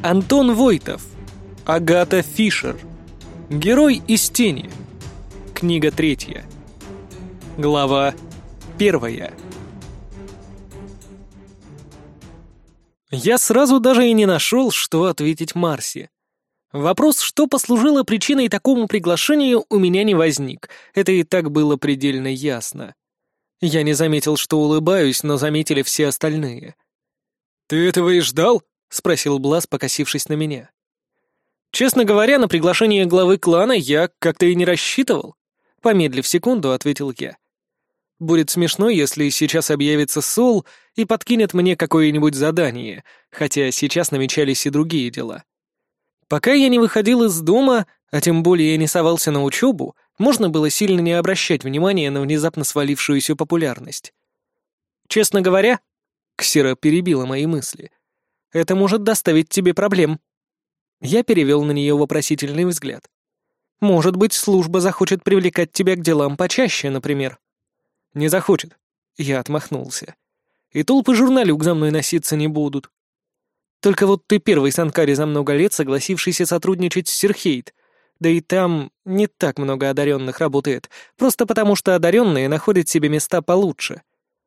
Антон Войтов. Агата Фишер. Герой из тени. Книга 3. Глава 1. Я сразу даже и не нашел, что ответить Марси. Вопрос, что послужило причиной такому приглашению, у меня не возник. Это и так было предельно ясно. Я не заметил, что улыбаюсь, но заметили все остальные. «Ты этого и ждал?» — спросил Блас, покосившись на меня. «Честно говоря, на приглашение главы клана я как-то и не рассчитывал», — помедлив секунду, ответил я. «Будет смешно, если сейчас объявится Сол и подкинет мне какое-нибудь задание, хотя сейчас намечались и другие дела. Пока я не выходил из дома, а тем более не совался на учебу, можно было сильно не обращать внимания на внезапно свалившуюся популярность. Честно говоря, Ксера перебила мои мысли. Это может доставить тебе проблем». Я перевел на нее вопросительный взгляд. «Может быть, служба захочет привлекать тебя к делам почаще, например?» «Не захочет». Я отмахнулся. «И толпы журналюк за мной носиться не будут. Только вот ты первый Санкари за много лет, согласившийся сотрудничать с Серхейт. Да и там не так много одаренных работает, просто потому что одаренные находят себе места получше».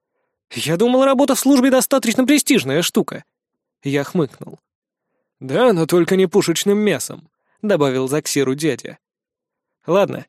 «Я думал, работа в службе достаточно престижная штука». Я хмыкнул. «Да, но только не пушечным мясом», — добавил за Ксеру дядя. «Ладно».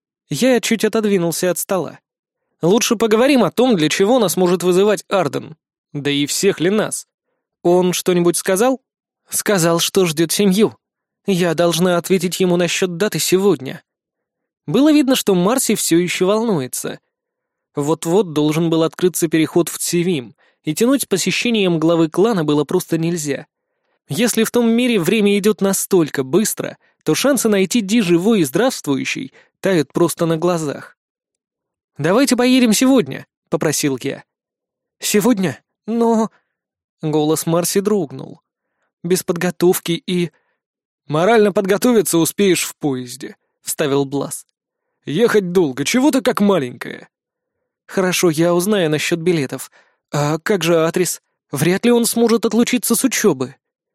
Я чуть отодвинулся от стола. «Лучше поговорим о том, для чего нас может вызывать Арден. Да и всех ли нас? Он что-нибудь сказал?» «Сказал, что ждет семью. Я должна ответить ему насчет даты сегодня». Было видно, что Марси все еще волнуется. Вот-вот должен был открыться переход в Цивим, и тянуть с посещением главы клана было просто нельзя. Если в том мире время идет настолько быстро, то шансы найти Ди живой и здравствующей тают просто на глазах. «Давайте поедем сегодня», — попросил я. «Сегодня? Но...» Голос Марси дрогнул. «Без подготовки и...» «Морально подготовиться успеешь в поезде», — вставил Блас. «Ехать долго, чего-то как маленькая». «Хорошо, я узнаю насчет билетов. А как же адрес? Вряд ли он сможет отлучиться с учебы».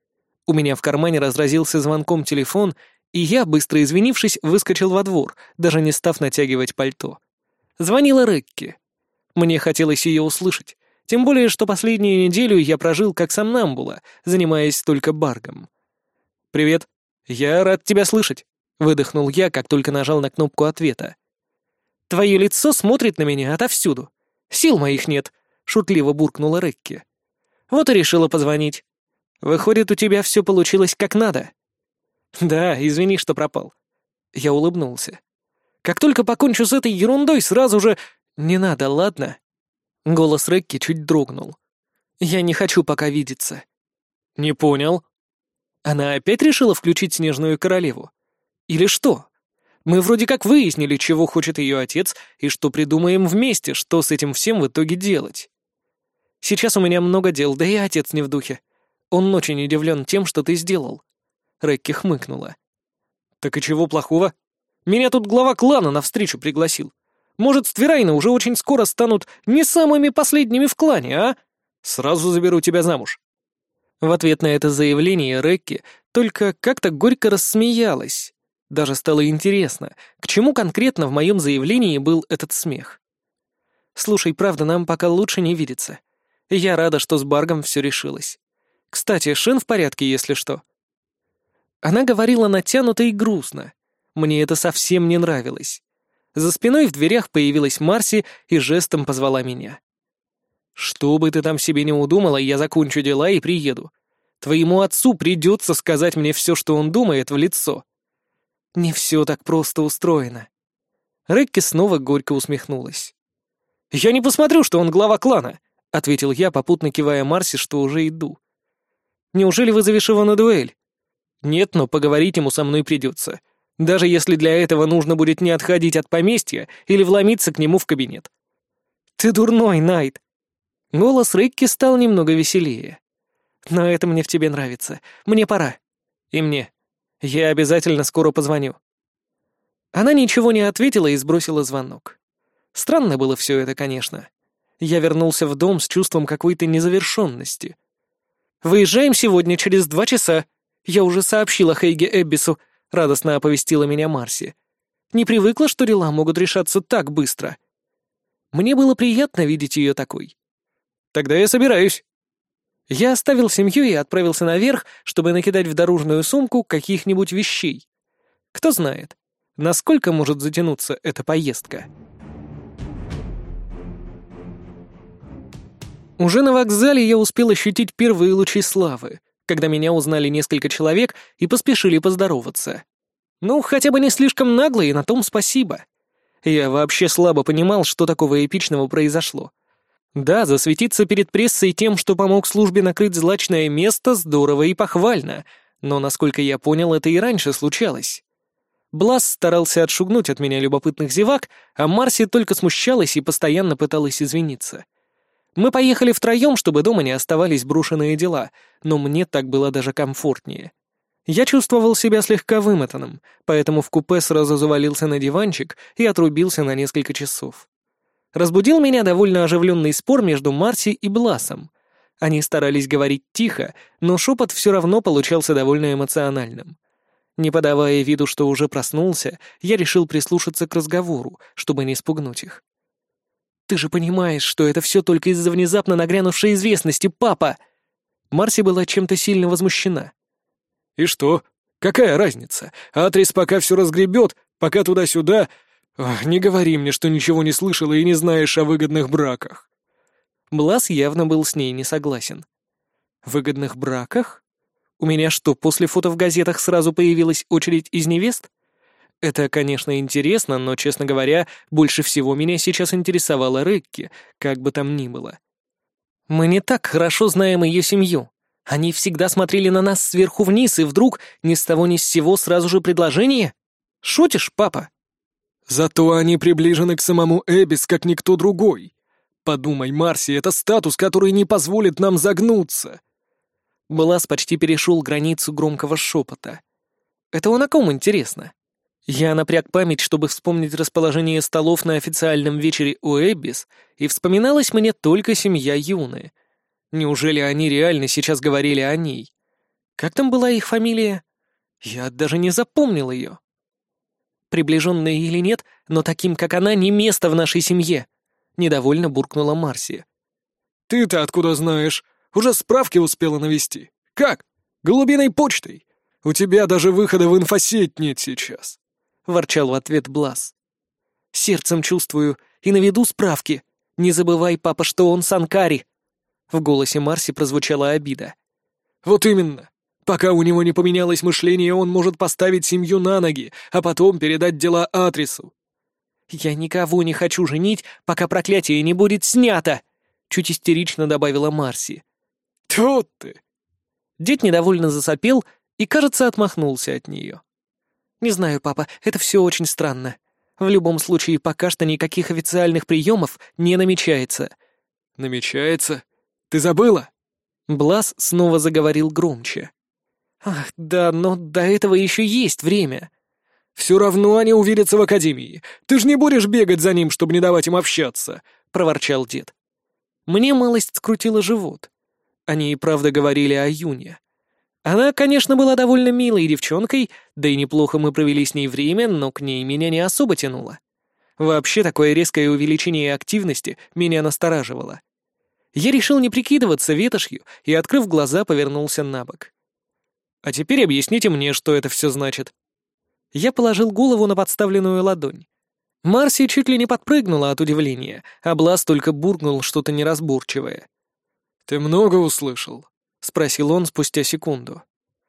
У меня в кармане разразился звонком телефон, и я, быстро извинившись, выскочил во двор, даже не став натягивать пальто. Звонила Рекки. Мне хотелось ее услышать, тем более, что последнюю неделю я прожил как сомнамбула, занимаясь только баргом. «Привет. Я рад тебя слышать», — выдохнул я, как только нажал на кнопку ответа. «Твое лицо смотрит на меня отовсюду. Сил моих нет», — шутливо буркнула Рекки. «Вот и решила позвонить. Выходит, у тебя все получилось как надо». «Да, извини, что пропал». Я улыбнулся. «Как только покончу с этой ерундой, сразу же...» «Не надо, ладно?» Голос Рекки чуть дрогнул. «Я не хочу пока видеться». «Не понял». Она опять решила включить Снежную Королеву? Или что? Мы вроде как выяснили, чего хочет ее отец, и что придумаем вместе, что с этим всем в итоге делать. Сейчас у меня много дел, да и отец не в духе. Он очень удивлен тем, что ты сделал». Рекки хмыкнула. «Так и чего плохого? Меня тут глава клана навстречу пригласил. Может, Стверайны уже очень скоро станут не самыми последними в клане, а? Сразу заберу тебя замуж». В ответ на это заявление Рекки только как-то горько рассмеялась. Даже стало интересно, к чему конкретно в моем заявлении был этот смех. «Слушай, правда, нам пока лучше не видеться. Я рада, что с Баргом все решилось. Кстати, Шин в порядке, если что». Она говорила натянуто и грустно. Мне это совсем не нравилось. За спиной в дверях появилась Марси и жестом позвала меня. «Что бы ты там себе не удумала, я закончу дела и приеду. Твоему отцу придется сказать мне все, что он думает, в лицо». «Не все так просто устроено». Рекки снова горько усмехнулась. «Я не посмотрю, что он глава клана», — ответил я, попутно кивая Марси, что уже иду. «Неужели вызовешь его на дуэль?» «Нет, но поговорить ему со мной придется. Даже если для этого нужно будет не отходить от поместья или вломиться к нему в кабинет». «Ты дурной, Найт!» Голос Рекки стал немного веселее. «Но это мне в тебе нравится. Мне пора. И мне. Я обязательно скоро позвоню». Она ничего не ответила и сбросила звонок. Странно было все это, конечно. Я вернулся в дом с чувством какой-то незавершенности. «Выезжаем сегодня через 2 часа», Я уже сообщила Хейге Эббису», — радостно оповестила меня Марси. «Не привыкла, что дела могут решаться так быстро». Мне было приятно видеть ее такой. «Тогда я собираюсь». Я оставил семью и отправился наверх, чтобы накидать в дорожную сумку каких-нибудь вещей. Кто знает, насколько может затянуться эта поездка. Уже на вокзале я успел ощутить первые лучи славы, когда меня узнали несколько человек и поспешили поздороваться. Ну, хотя бы не слишком нагло, и на том спасибо. Я вообще слабо понимал, что такого эпичного произошло. Да, засветиться перед прессой тем, что помог службе накрыть злачное место, здорово и похвально, но, насколько я понял, это и раньше случалось. Блас старался отшугнуть от меня любопытных зевак, а Марси только смущалась и постоянно пыталась извиниться. Мы поехали втроем, чтобы дома не оставались брошенные дела, но мне так было даже комфортнее. Я чувствовал себя слегка вымотанным, поэтому в купе сразу завалился на диванчик и отрубился на несколько часов. Разбудил меня довольно оживленный спор между Марси и Бласом. Они старались говорить тихо, но шепот все равно получался довольно эмоциональным. Не подавая виду, что уже проснулся, я решил прислушаться к разговору, чтобы не спугнуть их. «Ты же понимаешь, что это все только из-за внезапно нагрянувшей известности, папа!» Марси была чем-то сильно возмущена. «И что? Какая разница? Атрис пока все разгребет, пока туда-сюда... Ох, не говори мне, что ничего не слышала и не знаешь о выгодных браках». Блас явно был с ней не согласен. «Выгодных браках? У меня что, после фото в газетах сразу появилась очередь из невест? Это, конечно, интересно, но, честно говоря, больше всего меня сейчас интересовала Рекки, как бы там ни было. Мы не так хорошо знаем ее семью. Они всегда смотрели на нас сверху вниз, и вдруг ни с того ни с сего сразу же предложение? Шутишь, папа?» «Зато они приближены к самому Эббис, как никто другой. Подумай, Марси, это статус, который не позволит нам загнуться». Блас почти перешел границу громкого шепота. «Это он о ком, интересно?» Я напряг память, чтобы вспомнить расположение столов на официальном вечере у Эббис, и вспоминалась мне только семья Юны. Неужели они реально сейчас говорили о ней? Как там была их фамилия? Я даже не запомнил ее. Приближенная или нет, но таким, как она, не место в нашей семье. Недовольно буркнула Марси. «Ты-то откуда знаешь? Уже справки успела навести. Как? Голубиной почтой? У тебя даже выхода в инфосеть нет сейчас», — ворчал в ответ Блас. «Сердцем чувствую и наведу справки. Не забывай, папа, что он Санкари». В голосе Марси прозвучала обида. «Вот именно. Пока у него не поменялось мышление, он может поставить семью на ноги, а потом передать дела Атрису». «Я никого не хочу женить, пока проклятие не будет снято», — чуть истерично добавила Марси. «Тьфу ты!» Дед недовольно засопел и, кажется, отмахнулся от нее. «Не знаю, папа, это все очень странно. В любом случае, пока что никаких официальных приемов не намечается». «Намечается? Ты забыла?» Блас снова заговорил громче. «Ах, да, но до этого еще есть время». «Все равно они увидятся в академии. Ты ж не будешь бегать за ним, чтобы не давать им общаться», — проворчал дед. Мне малость скрутила живот. Они и правда говорили о Юне. Она, конечно, была довольно милой девчонкой, да и неплохо мы провели с ней время, но к ней меня не особо тянуло. Вообще, такое резкое увеличение активности меня настораживало. Я решил не прикидываться ветошью и, открыв глаза, повернулся на бок. «А теперь объясните мне, что это все значит». Я положил голову на подставленную ладонь. Марси чуть ли не подпрыгнула от удивления, а Блас только буркнул что-то неразборчивое. «Ты много услышал?» — спросил он спустя секунду.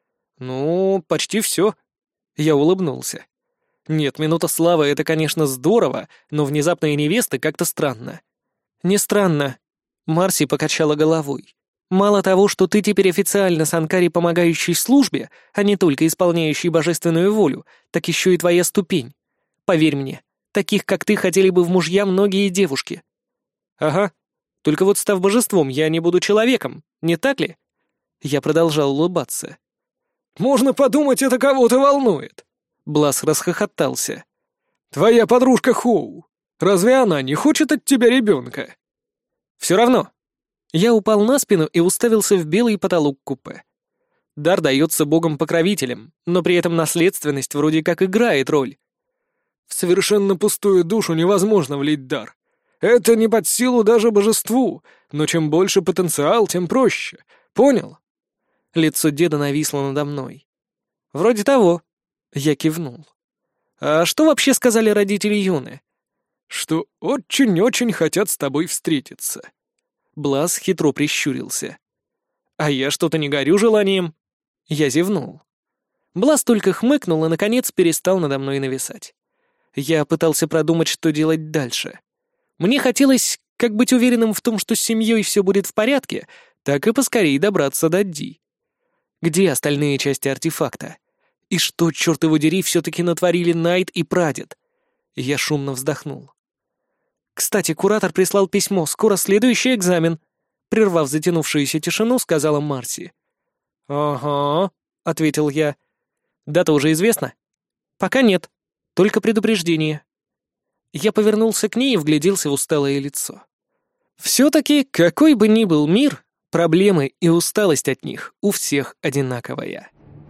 «Ну, почти все». Я улыбнулся. «Нет, минута славы — это, конечно, здорово, но внезапные невесты как-то странно». «Не странно». Марси покачала головой. «Мало того, что ты теперь официально Санкари, помогающий службе, а не только исполняющий божественную волю, так еще и твоя ступень. Поверь мне, таких, как ты, хотели бы в мужья многие девушки». «Ага. Только вот став божеством, я не буду человеком, не так ли?» Я продолжал улыбаться. «Можно подумать, это кого-то волнует». Блас расхохотался. «Твоя подружка Хоу. Разве она не хочет от тебя ребенка?» «Все равно». Я упал на спину и уставился в белый потолок купе. Дар дается богом-покровителем, но при этом наследственность вроде как играет роль. В совершенно пустую душу невозможно влить дар. Это не под силу даже божеству, но чем больше потенциал, тем проще. Понял? Лицо деда нависло надо мной. Вроде того. Я кивнул. А что вообще сказали родители Юны? Что очень-очень хотят с тобой встретиться. Блас хитро прищурился. А я что-то не горю желанием. Я зевнул. Блас только хмыкнул и, наконец, перестал надо мной нависать. Я пытался продумать, что делать дальше. Мне хотелось как быть уверенным в том, что с семьей все будет в порядке, так и поскорее добраться до Ди. Где остальные части артефакта? И что, черт его дери, все-таки натворили Найт и прадед? Я шумно вздохнул. «Кстати, куратор прислал письмо, скоро следующий экзамен», прервав затянувшуюся тишину, сказала Марси. «Ага», — ответил я. «Дата уже известна?» «Пока нет, только предупреждение». Я повернулся к ней и вгляделся в усталое лицо. Все-таки, какой бы ни был мир, проблемы и усталость от них у всех одинаковая.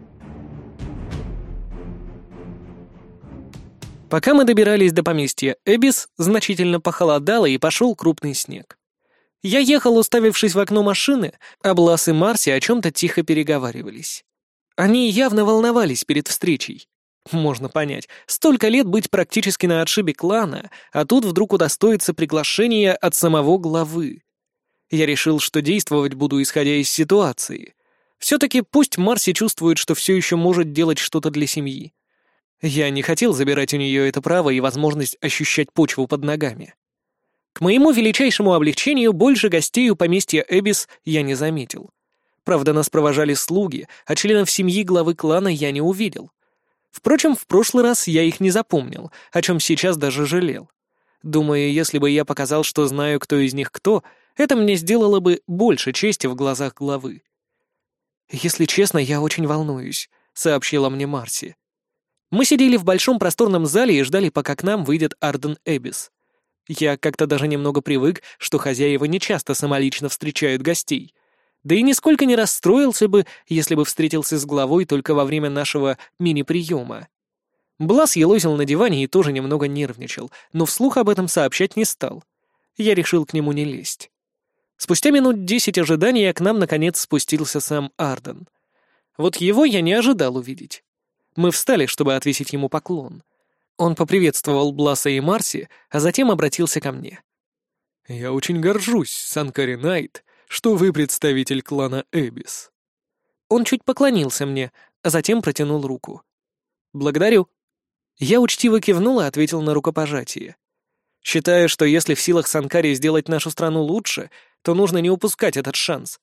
Пока мы добирались до поместья Эбис, значительно похолодало и пошел крупный снег. Я ехал, уставившись в окно машины, а Блас и Марси о чем-то тихо переговаривались. Они явно волновались перед встречей. Можно понять, столько лет быть практически на отшибе клана, а тут вдруг удостоится приглашения от самого главы. Я решил, что действовать буду, исходя из ситуации. Все-таки пусть Марси чувствует, что все еще может делать что-то для семьи. Я не хотел забирать у нее это право и возможность ощущать почву под ногами. К моему величайшему облегчению больше гостей у поместья Эбис я не заметил. Правда, нас провожали слуги, а членов семьи главы клана я не увидел. Впрочем, в прошлый раз я их не запомнил, о чем сейчас даже жалел. Думаю, если бы я показал, что знаю, кто из них кто, это мне сделало бы больше чести в глазах главы. «Если честно, я очень волнуюсь», — сообщила мне Марси. Мы сидели в большом просторном зале и ждали, пока к нам выйдет Арден Эбис. Я как-то даже немного привык, что хозяева нечасто самолично встречают гостей. Да и нисколько не расстроился бы, если бы встретился с главой только во время нашего мини-приема. Блас елозил на диване и тоже немного нервничал, но вслух об этом сообщать не стал. Я решил к нему не лезть. Спустя минут 10 ожидания к нам наконец спустился сам Арден. Вот его я не ожидал увидеть. Мы встали, чтобы отвесить ему поклон. Он поприветствовал Бласа и Марси, а затем обратился ко мне. «Я очень горжусь, Санкари Найт, что вы представитель клана Эбис». Он чуть поклонился мне, а затем протянул руку. «Благодарю». Я учтиво кивнул и ответил на рукопожатие. Считаю, что если в силах Санкари сделать нашу страну лучше, то нужно не упускать этот шанс.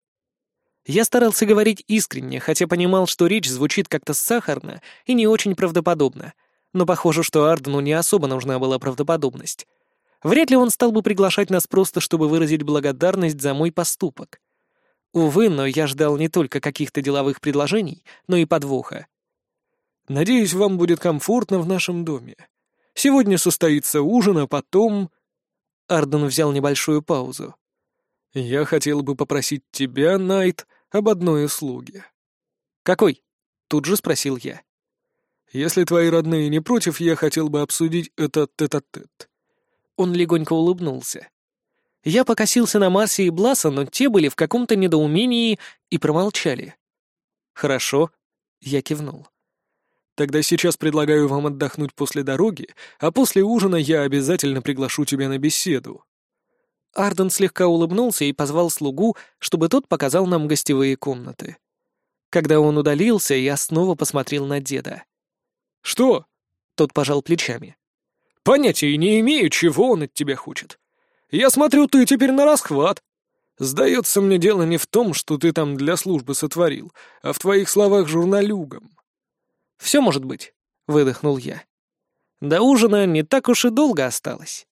Я старался говорить искренне, хотя понимал, что речь звучит как-то сахарно и не очень правдоподобно, но похоже, что Ардену не особо нужна была правдоподобность. Вряд ли он стал бы приглашать нас просто, чтобы выразить благодарность за мой поступок. Увы, но я ждал не только каких-то деловых предложений, но и подвоха. «Надеюсь, вам будет комфортно в нашем доме. Сегодня состоится ужин, а потом...» Арден взял небольшую паузу. «Я хотел бы попросить тебя, Найт, об одной услуге». «Какой?» — тут же спросил я. «Если твои родные не против, я хотел бы обсудить это тет-а-тет». Он легонько улыбнулся. Я покосился на Марси и Бласа, но те были в каком-то недоумении и промолчали. «Хорошо», — я кивнул. «Тогда сейчас предлагаю вам отдохнуть после дороги, а после ужина я обязательно приглашу тебя на беседу». Арден слегка улыбнулся и позвал слугу, чтобы тот показал нам гостевые комнаты. Когда он удалился, я снова посмотрел на деда. «Что?» — тот пожал плечами. «Понятия не имею, чего он от тебя хочет. Я смотрю, ты теперь на расхват. Сдается мне, дело не в том, что ты там для службы сотворил, а в твоих словах журналюгом». «Все может быть», — выдохнул я. До ужина не так уж и долго осталось.